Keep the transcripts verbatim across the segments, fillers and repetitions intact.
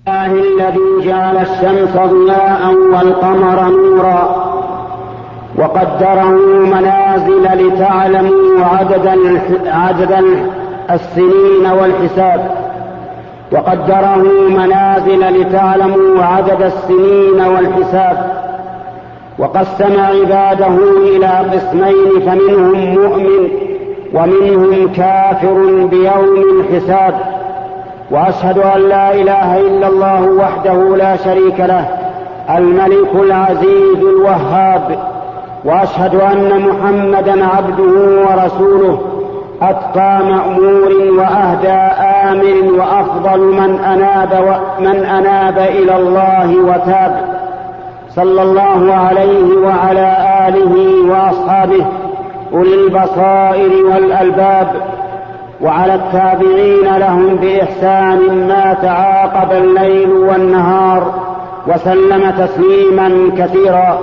الله الذي جعل الشمس ضياء والقمر نورا وقدره منازل لتعلموا عدد, عدد السنين والحساب وقدره منازل لتعلموا عدد السنين والحساب وقسم عباده إلى قسمين فمنهم مؤمن ومنهم كافر بيوم الحساب. وأشهد أن لا إله إلا الله وحده لا شريك له الملك العزيز الوهاب، وأشهد أن محمدا عبده ورسوله أتقى مأمور وأهدى آمر وأفضل من أناب, من أناب إلى الله وتاب، صلى الله عليه وعلى آله وأصحابه أولي البصائر والألباب، وعلى التابعين لهم بإحسان ما تعاقب الليل والنهار، وسلم تسليما كثيرا.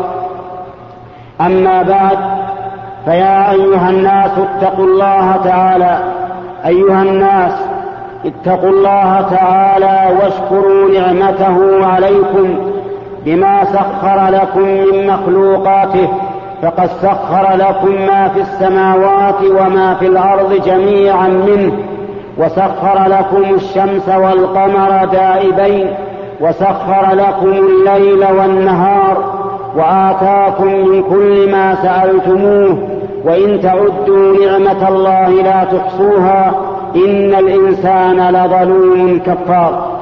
أما بعد، فيا أيها الناس اتقوا الله تعالى أيها الناس اتقوا الله تعالى واشكروا نعمته عليكم بما سخر لكم من مخلوقاته، فقد سخر لكم ما في السماوات وما في الأرض جميعا منه، وسخر لكم الشمس والقمر دائبين، وسخر لكم الليل والنهار، وآتاكم من كل ما سألتموه، وإن تعدوا نعمة الله لا تحصوها، إن الإنسان لظلوم كفار.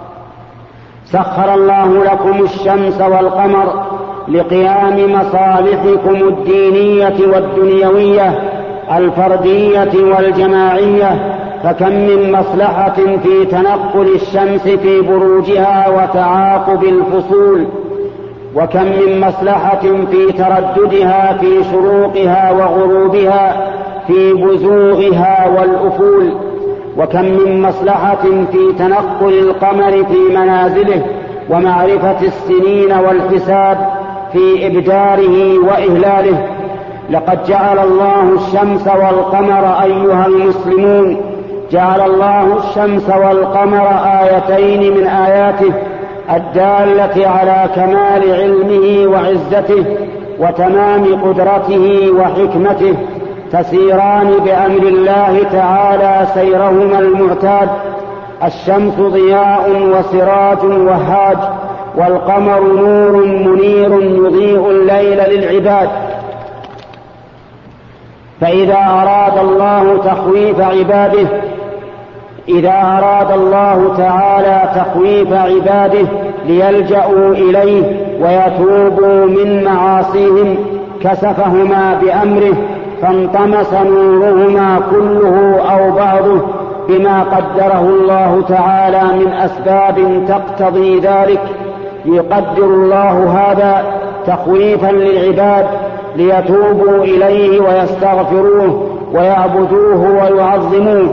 سخر الله لكم الشمس والقمر لقيام مصالحكم الدينية والدنيوية الفردية والجماعية، فكم من مصلحة في تنقل الشمس في بروجها وتعاقب الفصول، وكم من مصلحة في ترددها في شروقها وغروبها في بزوغها والأفول، وكم من مصلحة في تنقل القمر في منازله ومعرفة السنين والحساب في إبداره وإهلاله. لقد جعل الله الشمس والقمر أيها المسلمون جعل الله الشمس والقمر آيتين من آياته الدالة على كمال علمه وعزته وتمام قدرته وحكمته، تسيران بأمر الله تعالى سيرهما المعتاد. الشمس ضياء وسراج وهاج، والقمر نور منير يضيء الليل للعباد. فإذا أراد الله تخويف عباده إذا أراد الله تعالى تخويف عباده ليلجأوا إليه ويتوبوا من معاصيهم كسفهما بأمره، فانطمس نورهما كله أو بعضه بما قدره الله تعالى من أسباب تقتضي ذلك. يقدر الله هذا تخويفا للعباد ليتوبوا إليه ويستغفروه ويعبدوه ويعظموه.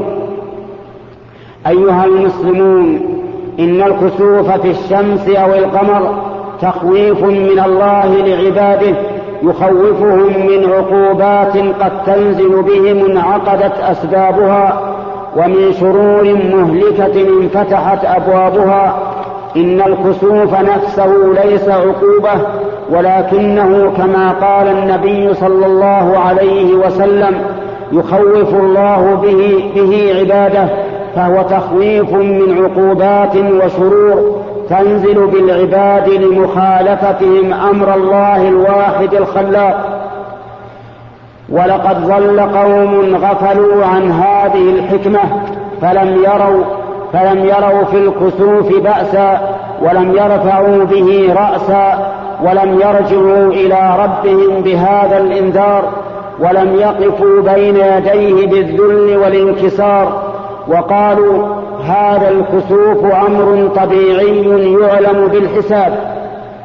أيها المسلمون، إن الكسوف في الشمس أو القمر تخويف من الله لعباده، يخوفهم من عقوبات قد تنزل بهم انعقدت أسبابها، ومن شرور مهلكة انفتحت أبوابها. إن الكسوف نفسه ليس عقوبة، ولكنه كما قال النبي صلى الله عليه وسلم يخوف الله به, به عباده، فهو تخويف من عقوبات وشرور تنزل بالعباد لمخالفتهم أمر الله الواحد الخلاق. ولقد ظل قوم غفلوا عن هذه الحكمة فلم يروا, فلم يروا في الكسوف بأسا، ولم يرفعوا به رأسا، ولم يرجعوا إلى ربهم بهذا الإنذار، ولم يقفوا بين يديه بالذل والانكسار، وقالوا هذا الكسوف أمر طبيعي يعلم بالحساب.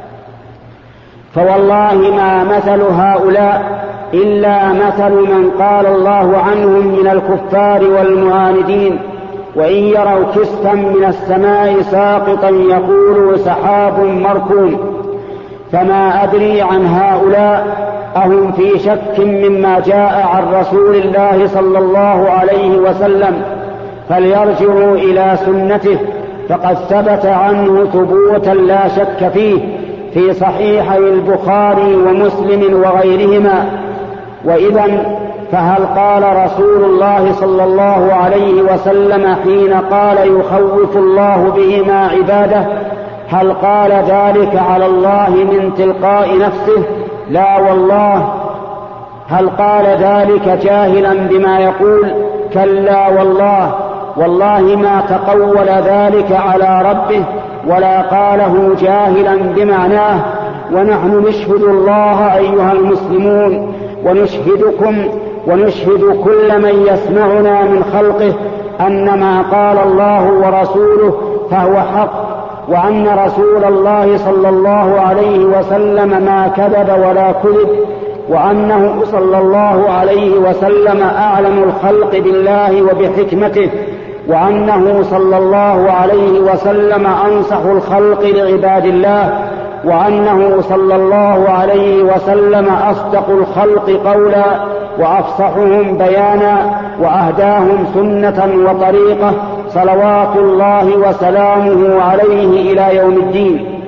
فوالله ما مثل هؤلاء إلا مثل من قال الله عنهم من الكفار والمعاندين، وإن يروا كسفا من السماء ساقطا يقولوا سحاب مركوم. فما أدري عن هؤلاء أهم في شك مما جاء عن رسول الله صلى الله عليه وسلم، فليرجعوا إلى سنته، فقد ثبت عنه ثبوتا لا شك فيه في صحيحي البخاري ومسلم وغيرهما. وإذن فهل قال رسول الله صلى الله عليه وسلم حين قال يخوف الله بهما عباده هل قال ذلك على الله من تلقاء نفسه؟ لا والله. هل قال ذلك جاهلا بما يقول؟ كلا والله، والله ما تقول ذلك على ربه ولا قاله جاهلا بمعناه. ونحن نشهد الله أيها المسلمون ونشهدكم ونشهد كل من يسمعنا من خلقه أن ما قال الله ورسوله فهو حق، وأن رسول الله صلى الله عليه وسلم ما كذب ولا كذب، وأنه صلى الله عليه وسلم أعلم الخلق بالله وبحكمته، وأنه صلى الله عليه وسلم أنصح الخلق لعباد الله، وأنه صلى الله عليه وسلم أصدق الخلق قولا وأفصحهم بيانا وأهداهم سنة وطريقة صلوات الله وسلامه عليه إلى يوم الدين.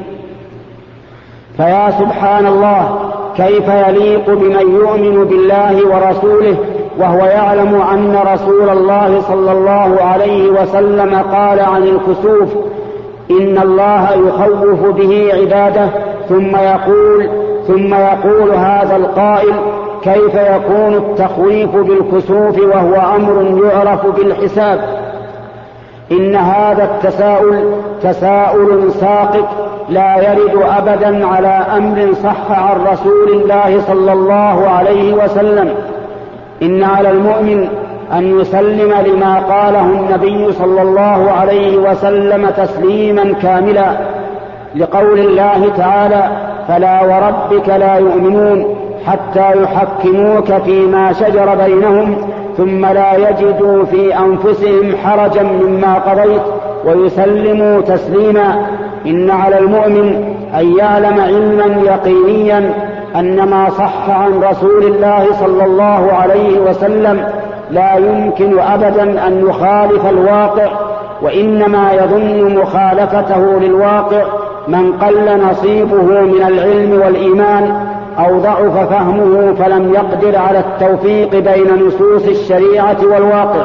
فيا سبحان الله، كيف يليق بمن يؤمن بالله ورسوله وهو يعلم أن رسول الله صلى الله عليه وسلم قال عن الكسوف إن الله يخوف به عباده، ثم يقول ثم يقول هذا القائل كيف يكون التخويف بالكسوف وهو أمر يعرف بالحساب؟ إن هذا التساؤل تساؤل ساقط لا يرد أبدا على أمر صح عن رسول الله صلى الله عليه وسلم. إن على المؤمن أن يسلم لما قاله النبي صلى الله عليه وسلم تسليما كاملا، لقول الله تعالى فلا وربك لا يؤمنون حتى يحكموك فيما شجر بينهم ثم لا يجدوا في أنفسهم حرجا مما قضيت ويسلموا تسليما. إن على المؤمن أن يعلم علما يقينيا أن ما صح عن رسول الله صلى الله عليه وسلم لا يمكن أبدا أن يخالف الواقع، وإنما يظن مخالفته للواقع من قل نصيبه من العلم والإيمان أو ضعف فهمه فلم يقدر على التوفيق بين نصوص الشريعة والواقع.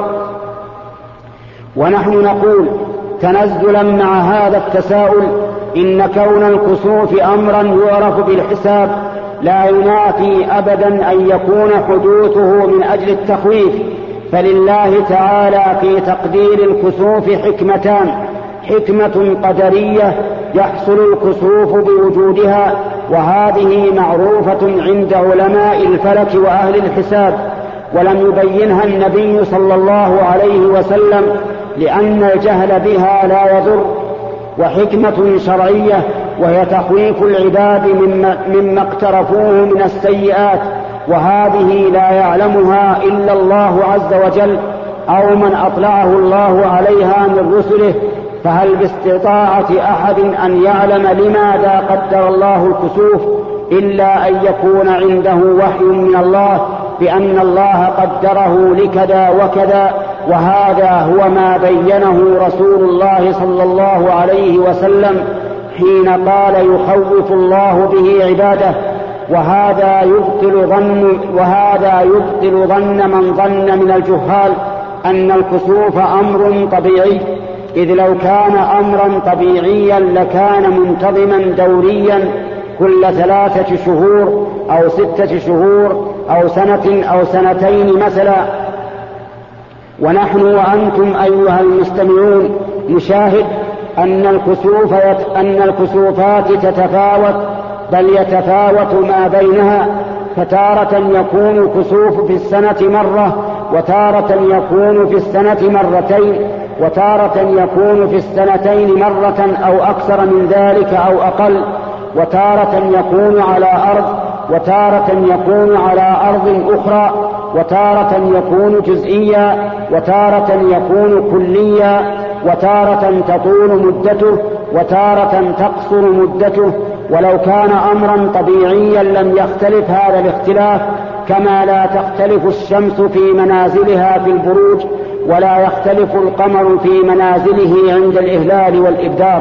ونحن نقول تنزلا مع هذا التساؤل إن كون الكسوف أمرا يعرف بالحساب لا ينافي أبدا أن يكون حدوثه من أجل التخويف، فلله تعالى في تقدير الكسوف حكمتان: حكمة قدرية يحصل الكسوف بوجودها، وهذه معروفة عند علماء الفلك وأهل الحساب، ولم يبينها النبي صلى الله عليه وسلم لأن الجهل بها لا يضر. وحكمة شرعية وهي تخويف العباد مما, مما اقترفوه من السيئات، وهذه لا يعلمها إلا الله عز وجل أو من أطلعه الله عليها من رسله. فهل باستطاعة أحد أن يعلم لماذا قدر الله الكسوف إلا أن يكون عنده وحي من الله بأن الله قدره لكذا وكذا، وهذا هو ما بينه رسول الله صلى الله عليه وسلم حين قال يخوف الله به عباده. وهذا يبطل ظن وهذا يبطل ظن من ظن من الجهال أن الكسوف أمر طبيعي، إذ لو كان أمرا طبيعيا لكان منتظما دوريا كل ثلاثة شهور أو ستة شهور أو سنة أو سنتين مثلا. ونحن وأنتم أيها المستمعون نشاهد أن الكسوف أن الكسوفات تتفاوت، بل يتفاوت ما بينها، فتارة يكون الكسوف في السنة مرة، وتارة يكون في السنة مرتين، وتارة يكون في السنتين مرة أو أكثر من ذلك أو أقل، وتارة يكون على أرض، وتارة يكون على أرض أخرى، وتارة يكون جزئيا، وتارة يكون كليا، وتارة تطول مدته، وتارة تقصر مدته. ولو كان أمرا طبيعيا لم يختلف هذا الاختلاف، كما لا تختلف الشمس في منازلها في البروج، ولا يختلف القمر في منازله عند الإهلال والإبدار.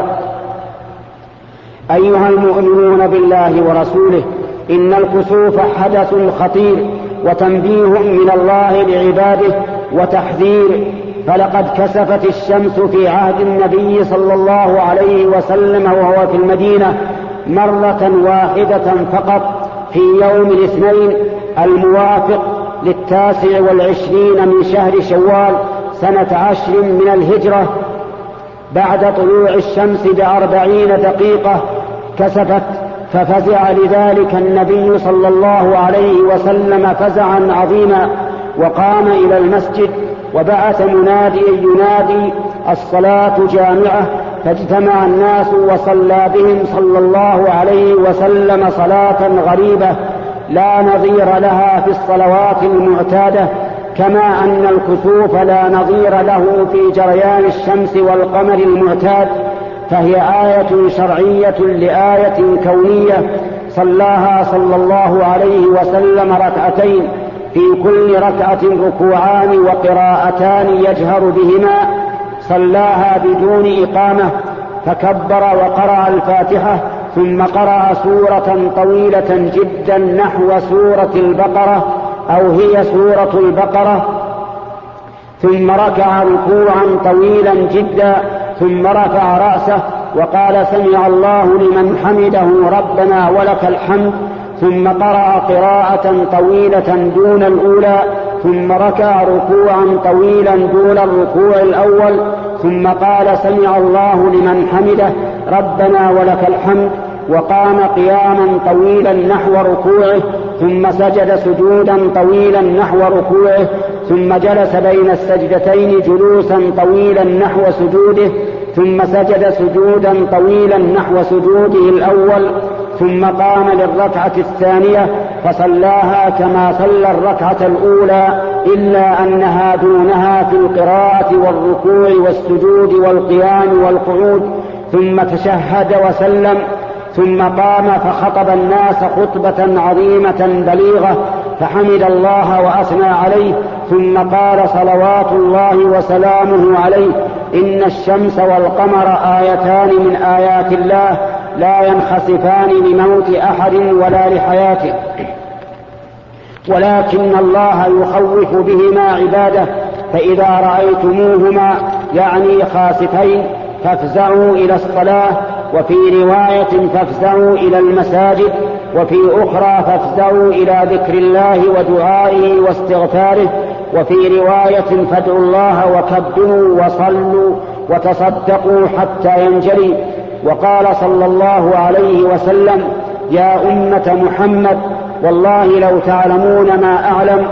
أيها المؤمنون بالله ورسوله، إن الكسوف حدث خطير وتنبيه من الله لعباده وتحذير، فلقد كسفت الشمس في عهد النبي صلى الله عليه وسلم وهو في المدينة مرة واحدة فقط في يوم الاثنين الموافق للتاسع والعشرين من شهر شوال سنة عشر من الهجرة بعد طلوع الشمس بأربعين دقيقة كسفت، ففزع لذلك النبي صلى الله عليه وسلم فزعا عظيما، وقام إلى المسجد وبعث مناديا ينادي الصلاة جامعة، فاجتمع الناس وصلى بهم صلى الله عليه وسلم صلاة غريبة لا نظير لها في الصلوات المعتادة، كما أن الكسوف لا نظير له في جريان الشمس والقمر المعتاد، فهي آية شرعية لآية كونية صلاها صلى الله عليه وسلم ركعتين، في كل ركعة ركوعان وقراءتان يجهر بهما، صلاها بدون إقامة، فكبر وقرأ الفاتحة، ثم قرأ سورة طويلة جدا نحو سورة البقرة أو هي سورة البقرة، ثم ركع ركوعا طويلا جدا، ثم رفع رأسه وقال سمع الله لمن حمده ربنا ولك الحمد، ثم قرأ قراءة طويلة دون الأولى، ثم ركع ركوعا طويلا دون الركوع الأول، ثم قال سمع الله لمن حمده ربنا ولك الحمد، وقام قياما طويلا نحو ركوعه، ثم سجد سجودا طويلا نحو ركوعه، ثم جلس بين السجدتين جلوسا طويلا نحو سجوده، ثم سجد سجودا طويلا نحو سجوده الأول، ثم قام للركعة الثانية فصلاها كما صلى الركعة الأولى، إلا أنها دونها في القراءة والركوع والسجود والقيام والقعود، ثم تشهد وسلم، ثم قام فخطب الناس خطبة عظيمة بليغة، فحمد الله وأثنى عليه، ثم قال صلوات الله وسلامه عليه: إن الشمس والقمر آيتان من آيات الله لا ينخسفان لموت أحد ولا لحياته، ولكن الله يخوف بهما عباده، فإذا رأيتموهما يعني خاسفين فافزعوا إلى الصلاة، وفي رواية فافزعوا إلى المساجد، وفي أخرى فافزعوا إلى ذكر الله ودعائه واستغفاره، وفي رواية فادعوا الله وكبروا وصلوا وتصدقوا حتى ينجلي. وقال صلى الله عليه وسلم: يا أمة محمد، والله لو تعلمون ما أعلم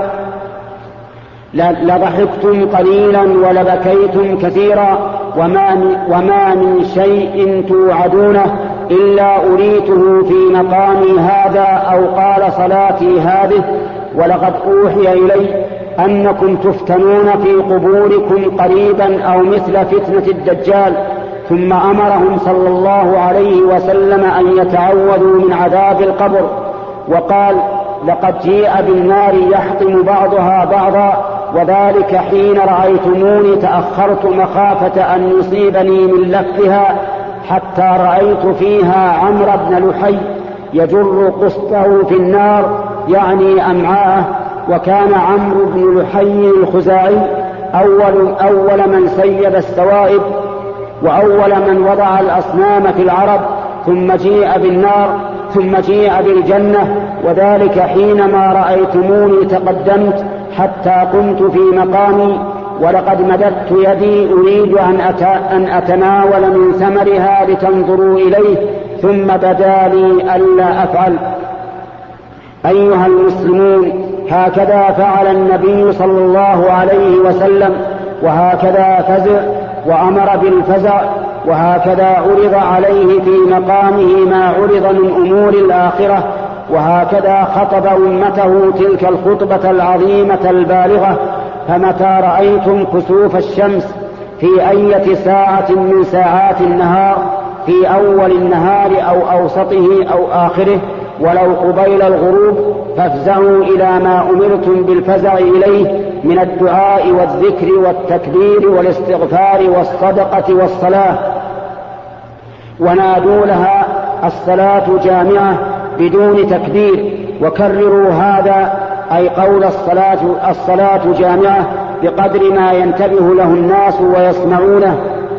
لضحكتم قليلا ولبكيتم كثيرا، وما من, وما من شيء توعدونه إلا أريته في مقامي هذا أو قال صلاتي هذه، ولقد أوحي إلي أنكم تفتنون في قبوركم قريبا أو مثل فتنة الدجال. ثم أمرهم صلى الله عليه وسلم أن يتعوذوا من عذاب القبر، وقال: لقد جيء بالنار يحطم بعضها بعضا، وذلك حين رأيتموني تأخرت مخافة أن يصيبني من لفها، حتى رأيت فيها عمرو بن لحي يجر قسطه في النار، يعني أمعاءه. وكان عمرو بن لحي الخزاعي أول, أول من سيب السوائب وأول من وضع الأصنام في العرب، ثم جيء بالنار ثم جيء بالجنة، وذلك حينما رأيتموني تقدمت حتى قمت في مقامي، ولقد مددت يدي أريد أن أتناول من ثمرها لتنظروا إليه، ثم بدا لي ألا أفعل. أيها المسلمون، هكذا فعل النبي صلى الله عليه وسلم، وهكذا فزع وأمر بالفزع، وهكذا عرض عليه في مقامه ما عرض من أمور الآخرة، وهكذا خطب أمته تلك الخطبة العظيمة البالغة. فمتى رأيتم كسوف الشمس في أية ساعة من ساعات النهار، في أول النهار أو أوسطه أو آخره، ولو قبيل الغروب، فافزعوا إلى ما أمرتم بالفزع إليه، من الدعاء والذكر والتكبير والاستغفار والصدقة والصلاة، ونادوا لها الصلاة جامعة بدون تكبير، وكرروا هذا أي قول الصلاة, الصلاة جامعة بقدر ما ينتبه له الناس ويسمعونه.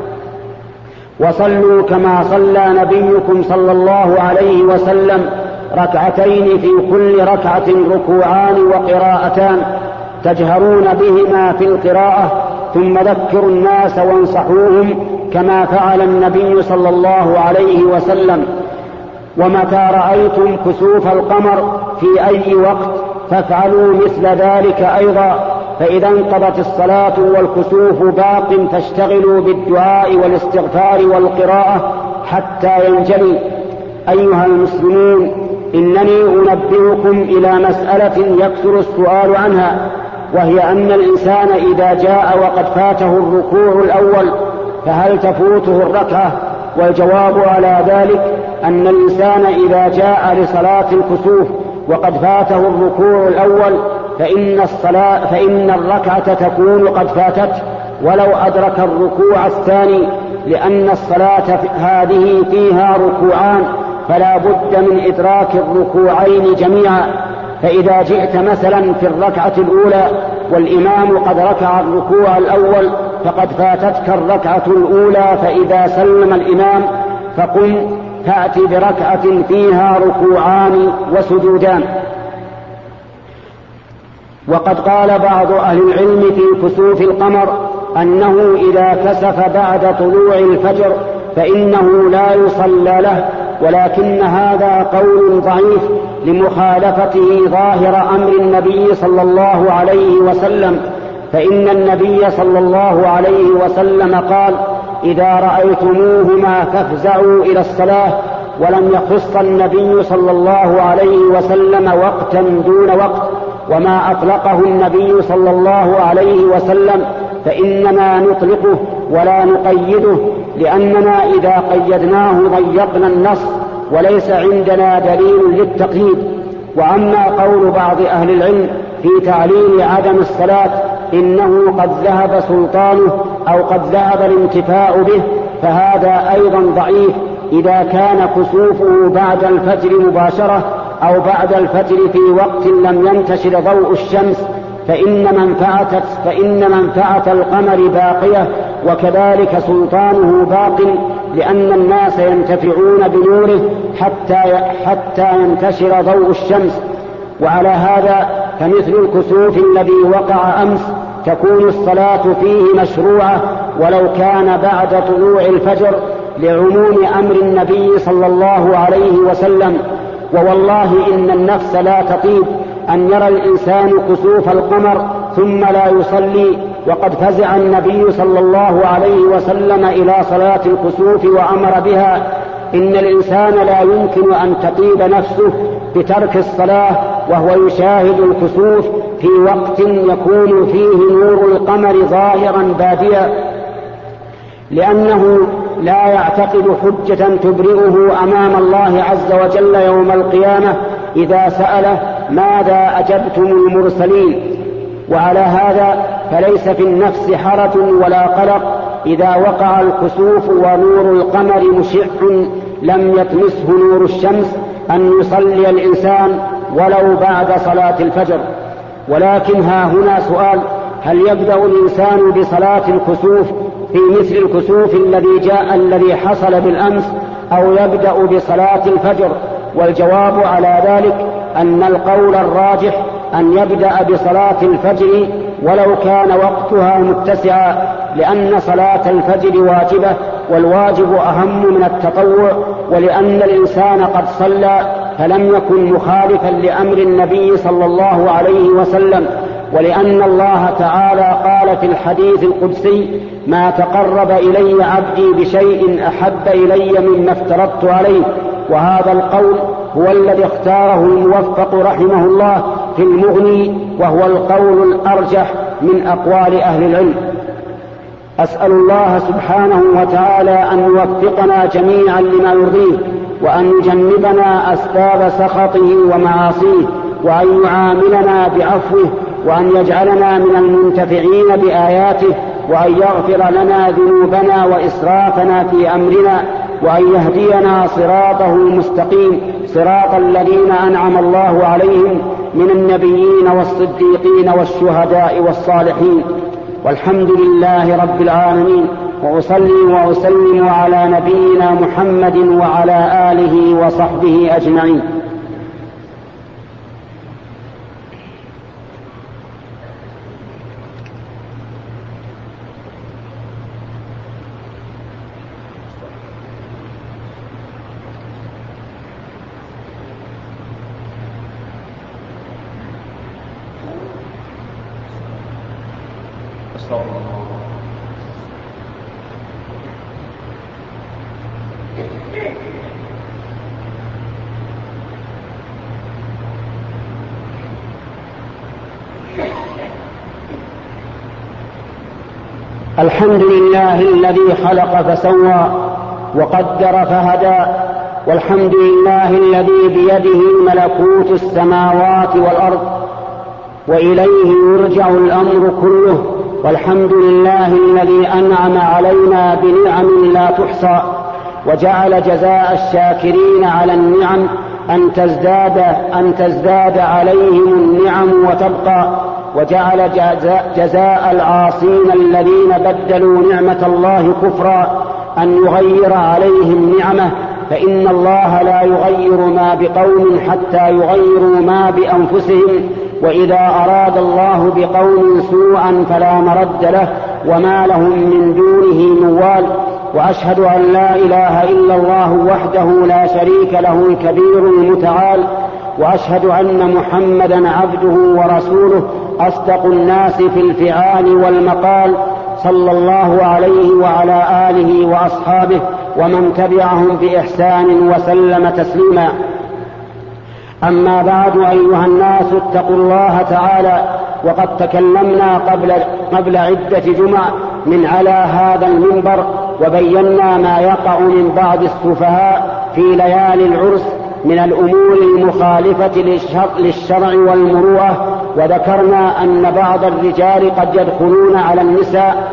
وصلوا كما صلى نبيكم صلى الله عليه وسلم ركعتين في كل ركعة ركوعان وقراءتان تجهرون بهما في القراءة، ثم ذكروا الناس وانصحوهم كما فعل النبي صلى الله عليه وسلم. ومتى رأيتم كسوف القمر في أي وقت فافعلوا مثل ذلك أيضا، فإذا انقضت الصلاة والكسوف باق فاشتغلوا بالدعاء والاستغفار والقراءة حتى ينجلي. أيها المسلمون، إنني أنبهكم إلى مسألة يكثر السؤال عنها، وهي أن الإنسان إذا جاء وقد فاته الركوع الأول فهل تفوته الركعة؟ والجواب على ذلك أن الإنسان إذا جاء لصلاة الكسوف وقد فاته الركوع الأول فإن, الصلاة فإن الركعة تكون قد فاتته ولو أدرك الركوع الثاني، لأن الصلاة هذه فيها ركوعان فلا بد من إدراك الركوعين جميعا. فإذا جئت مثلا في الركعة الأولى والإمام قد ركع الركوع الأول فقد فاتتك الركعة الأولى، فإذا سلم الإمام فقم تأتي بركعة فيها ركوعان وسجودان. وقد قال بعض أهل العلم في كسوف القمر أنه إذا كسف بعد طلوع الفجر فإنه لا يصلى له، ولكن هذا قول ضعيف لمخالفته ظاهر أمر النبي صلى الله عليه وسلم، فإن النبي صلى الله عليه وسلم قال: إذا رأيتموهما فافزعوا إلى الصلاة، ولم يخص النبي صلى الله عليه وسلم وقتا دون وقت، وما أطلقه النبي صلى الله عليه وسلم فإننا نطلقه ولا نقيده، لأننا إذا قيدناه ضيقنا النص وليس عندنا دليل للتقييد. وأما قول بعض أهل العلم في تعليل عدم الصلاة إنه قد ذهب سلطانه أو قد ذهب الانتفاع به فهذا أيضا ضعيف إذا كان كسوفه بعد الفجر مباشرة أو بعد الفجر في وقت لم ينتشر ضوء الشمس، فإن منفعة, فإن منفعة القمر باقية، وكذلك سلطانه باق، لأن الناس ينتفعون بنوره حتى, حتى ينتشر ضوء الشمس. وعلى هذا فمثل الكسوف الذي وقع أمس تكون الصلاة فيه مشروعة ولو كان بعد طلوع الفجر، لعموم أمر النبي صلى الله عليه وسلم. ووالله إن النفس لا تطيب أن يرى الإنسان كسوف القمر ثم لا يصلي، وقد فزع النبي صلى الله عليه وسلم إلى صلاة الكسوف وأمر بها. إن الإنسان لا يمكن أن تطيب نفسه بترك الصلاة وهو يشاهد الكسوف في وقت يكون فيه نور القمر ظاهرا باديا، لأنه لا يعتقد حجة تبرئه أمام الله عز وجل يوم القيامة إذا سأله: ماذا أجبتم المرسلين؟ وعلى هذا فليس في النفس حرج ولا قلق إذا وقع الكسوف ونور القمر مشع لم يتمسه نور الشمس أن يصلي الإنسان ولو بعد صلاة الفجر. ولكن ها هنا سؤال: هل يبدأ الإنسان بصلاة الكسوف في مثل الكسوف الذي جاء الذي حصل بالأمس، أو يبدأ بصلاة الفجر؟ والجواب على ذلك أن القول الراجح أن يبدأ بصلاة الفجر ولو كان وقتها متسعا، لأن صلاة الفجر واجبة والواجب أهم من التطوع، ولأن الإنسان قد صلى فلم يكن مخالفا لأمر النبي صلى الله عليه وسلم، ولأن الله تعالى قال في الحديث القدسي: ما تقرب إلي عبدي بشيء أحب إلي مما افترضت عليه. وهذا القول هو الذي اختاره الموفق رحمه الله في المغني، وهو القول الأرجح من أقوال أهل العلم. أسأل الله سبحانه وتعالى أن يوفقنا جميعا لما يرضيه، وأن يجنبنا أسباب سخطه ومعاصيه، وأن يعاملنا بعفوه، وأن يجعلنا من المنتفعين بآياته، وأن يغفر لنا ذنوبنا وإسرافنا في أمرنا، وأن يهدينا صراطه المستقيم، صراط الذين أنعم الله عليهم من النبيين والصديقين والشهداء والصالحين. والحمد لله رب العالمين، وأصلي وأسلم على نبينا محمد وعلى آله وصحبه أجمعين. الحمد لله الذي خلق فسوى وقدر فهدى، والحمد لله الذي بيده ملكوت السماوات والأرض وإليه يرجع الأمر كله، والحمد لله الذي أنعم علينا بنعم لا تحصى، وجعل جزاء الشاكرين على النعم أن تزداد, أن تزداد عليهم النعم وتبقى، وجعل جزاء العاصين الذين بدلوا نعمة الله كفرا أن يغير عليهم نعمه، فإن الله لا يغير ما بقوم حتى يغيروا ما بأنفسهم، وإذا أراد الله بقوم سوءا فلا مرد له وما لهم من دونه موال. وأشهد أن لا إله إلا الله وحده لا شريك له الكبير المتعال، وأشهد أن محمدا عبده ورسوله أصدق الناس في الفعال والمقال، صلى الله عليه وعلى آله وأصحابه ومن تبعهم بإحسان وسلم تسليما. أما بعد، أيها الناس اتقوا الله تعالى، وقد تكلمنا قبل, قبل عدة جمع من على هذا المنبر، وبينا ما يقع من بعض السفهاء في ليالي العرس من الأمور المخالفة للشرع والمروءة، وذكرنا أن بعض الرجال قد يدخلون على النساء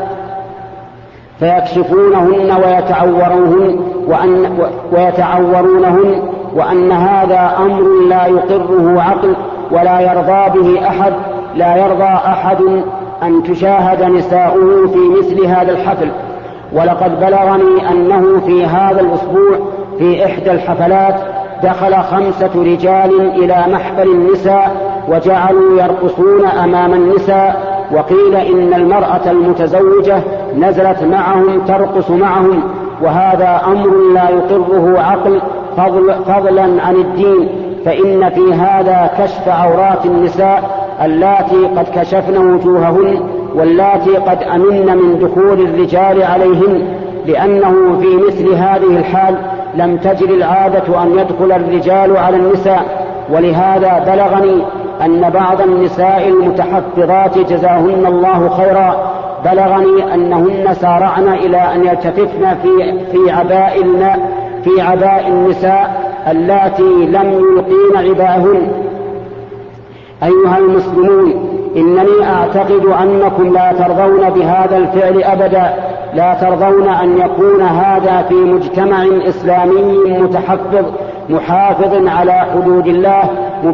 فيكشفونهن ويتعورونهن وأن ويتعورونهن وأن هذا أمر لا يقره عقل ولا يرضى به أحد، لا يرضى أحد أن تشاهد نساؤه في مثل هذا الحفل. ولقد بلغني أنه في هذا الأسبوع في إحدى الحفلات دخل خمسة رجال إلى محفل النساء وجعلوا يرقصون أمام النساء، وقيل إن المرأة المتزوجة نزلت معهم ترقص معهم، وهذا أمر لا يقره عقل فضل فضلا عن الدين، فإن في هذا كشف عورات النساء اللاتي قد كشفن وجوههن واللاتي قد أمن من دخول الرجال عليهن، لأنه في مثل هذه الحال لم تجر العادة أن يدخل الرجال على النساء. ولهذا بلغني أن بعض النساء المتحفظات جزاهن الله خيرا بلغني أنهن سارعن إلى أن يلتففن في في عباء في عباء النساء اللاتي لم يلقين عباءهن. أيها المسلمون، إنني أعتقد أنكم لا ترضون بهذا الفعل أبدا، لا ترضون أن يكون هذا في مجتمع إسلامي متحفظ محافظ على حدود الله،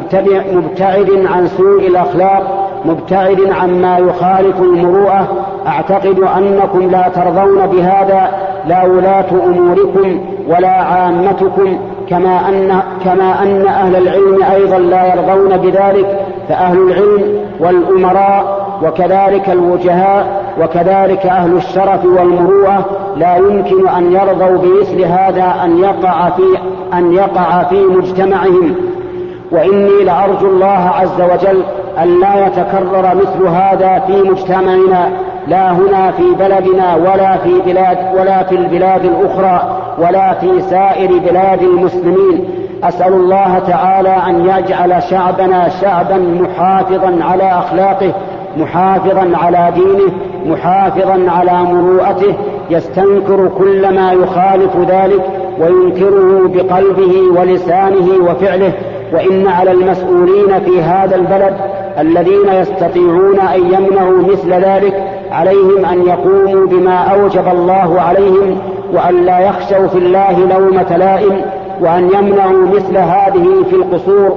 مبتعد عن سوء الأخلاق، مبتعد عما يخالف المروءة. أعتقد أنكم لا ترضون بهذا، لا ولاة أموركم ولا عامتكم، كما أن, كما أن أهل العلم أيضا لا يرضون بذلك، فأهل العلم والأمراء وكذلك الوجهاء وكذلك أهل الشرف والمروءة لا يمكن أن يرضوا بمثل هذا أن يقع في, أن يقع في مجتمعهم. وإني لأرجو الله عز وجل أن لا يتكرر مثل هذا في مجتمعنا، لا هنا في بلدنا ولا في بلاد ولا في البلاد الأخرى ولا في سائر بلاد المسلمين. أسأل الله تعالى أن يجعل شعبنا شعبا محافظا على أخلاقه، محافظا على دينه، محافظا على مروءته، يستنكر كل ما يخالف ذلك وينكره بقلبه ولسانه وفعله. وإن على المسؤولين في هذا البلد الذين يستطيعون أن يمنعوا مثل ذلك عليهم أن يقوموا بما أوجب الله عليهم، وأن لا يخشوا في الله لومة لائم، وأن يمنعوا مثل هذه في القصور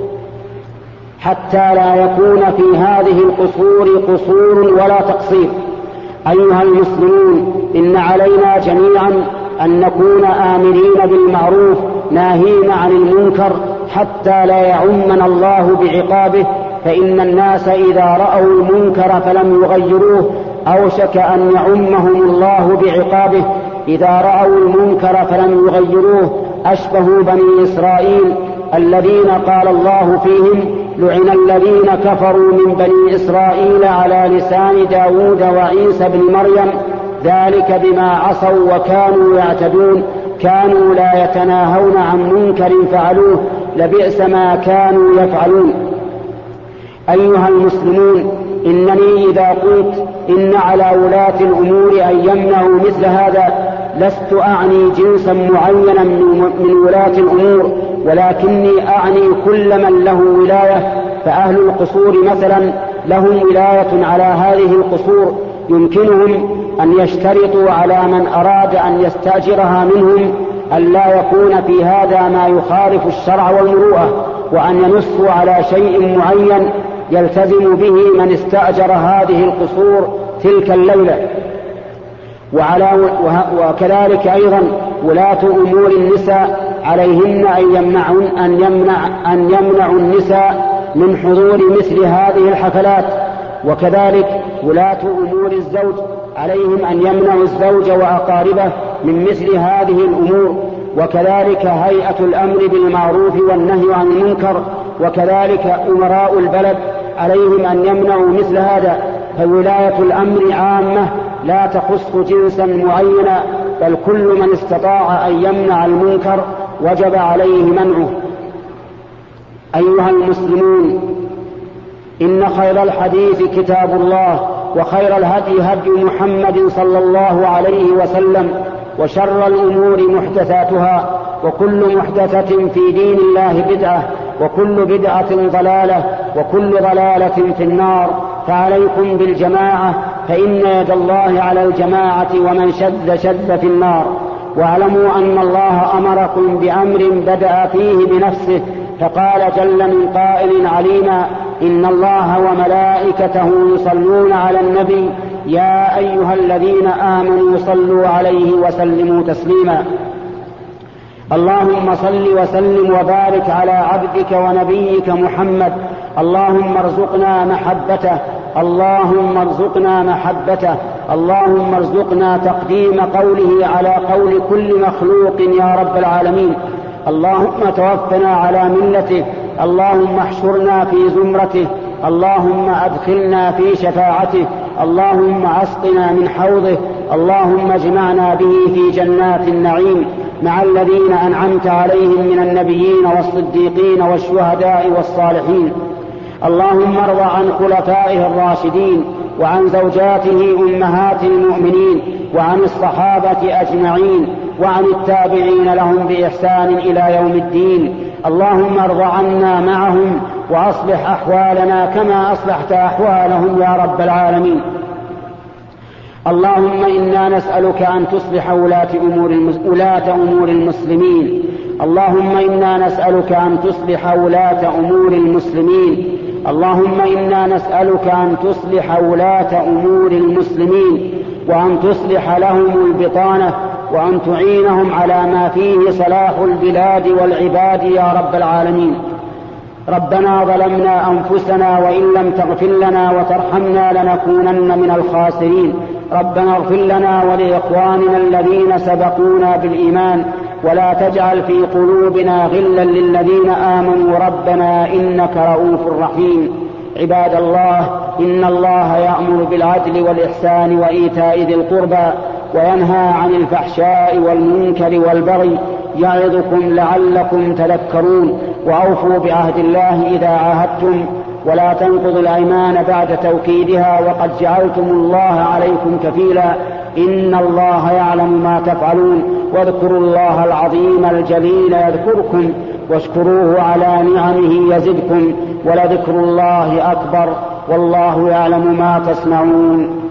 حتى لا يكون في هذه القصور قصور ولا تقصير. أيها المسلمون، إن علينا جميعا أن نكون آمرين بالمعروف ناهين عن المنكر حتى لا يعمنا الله بعقابه، فإن الناس إذا رأوا المنكر فلم يغيروه أوشك أن يعمهم الله بعقابه. إذا رأوا المنكر فلم يغيروه أشبهوا بني إسرائيل الذين قال الله فيهم: لعن الذين كفروا من بني إسرائيل على لسان داود وعيسى بن مريم ذلك بما عصوا وكانوا يعتدون كانوا لا يتناهون عن منكر فعلوه لبئس ما كانوا يفعلون. أيها المسلمون، إنني إذا قلت إن على ولاة الأمور أن يمنعوا مثل هذا لست أعني جنسا معينا من ولاة الأمور، ولكني أعني كل من له ولاية. فأهل القصور مثلا لهم ولاية على هذه القصور، يمكنهم أن يشترطوا على من أراد أن يستأجرها منهم أن لا يكون في هذا ما يخالف الشرع والمروءة، وأن ينصوا على شيء معين يلتزم به من استأجر هذه القصور تلك الليلة. وعلى وكذلك أيضا ولاة أمور النساء عليهن أن يمنعون أن يمنع أن يمنعوا النساء من حضور مثل هذه الحفلات. وكذلك ولاة أمور الزوج عليهم أن يمنعوا الزوج وأقاربه من مثل هذه الأمور. وكذلك هيئة الأمر بالمعروف والنهي عن المنكر، وكذلك أمراء البلد عليهم أن يمنعوا مثل هذا. فولاية الأمر عامة لا تخص جنسا معينا، بل كل من استطاع أن يمنع المنكر وجب عليه منعه. أيها المسلمون، إن خير الحديث كتاب الله، وخير الهدي هدي محمد صلى الله عليه وسلم، وشر الأمور محدثاتها، وكل محدثة في دين الله بدعة، وكل بدعة ضلالة، وكل ضلالة في النار. فعليكم بالجماعة، فإن يد الله على الجماعة، ومن شذ شذ في النار. واعلموا أن الله أمركم بأمر بدأ فيه بنفسه، فقال جل من قائل عليما: إن الله وملائكته يصلون على النبي يا أيها الذين آمنوا صلوا عليه وسلموا تسليما. اللهم صل وسلم وبارك على عبدك ونبيك محمد. اللهم ارزقنا محبته، اللهم ارزقنا محبته، اللهم ارزقنا تقديم قوله على قول كل مخلوق يا رب العالمين. اللهم توفنا على ملته، اللهم احشرنا في زمرته، اللهم أدخلنا في شفاعته، اللهم اسقنا من حوضه، اللهم اجمعنا به في جنات النعيم مع الذين أنعمت عليهم من النبيين والصديقين والشهداء والصالحين. اللهم ارض عن خلفائه الراشدين، وعن زوجاته أمهات المؤمنين، وعن الصحابة أجمعين، وعن التابعين لهم بإحسان إلى يوم الدين. اللهم ارض عنا معهم، وأصلح أحوالنا كما أصلحت أحوالهم يا رب العالمين. اللهم إنا نسألك أن تصلح ولاة أمور, ولاة أمور المسلمين. اللهم إنا نسألك أن تصلح ولاة أمور المسلمين. اللهم إنا نسألك أن تصلح ولاة أمور المسلمين، وأن تصلح لهم البطانة، وأن تعينهم على ما فيه صلاح البلاد والعباد يا رب العالمين. ربنا ظلمنا أنفسنا، وإن لم تغفر لنا وترحمنا لنكونن من الخاسرين. ربنا اغفر لنا ولإخواننا الذين سبقونا بالإيمان، ولا تجعل في قلوبنا غلا للذين آمنوا ربنا إنك رؤوف رحيم. عباد الله، إن الله يأمر بالعدل والإحسان وإيتاء ذي القربى، وينهى عن الفحشاء والمنكر والبغي، يعظكم لعلكم تذكرون. وأوفوا بعهد الله إذا عاهدتم، ولا تنقضوا الأيمان بعد توكيدها، وقد جعلتم الله عليكم كفيلا. إن الله يعلم ما تفعلون. واذكروا الله العظيم الجليل يذكركم، واشكروه على نعمه يزدكم، ولذكر الله أكبر والله يعلم ما تصنعون.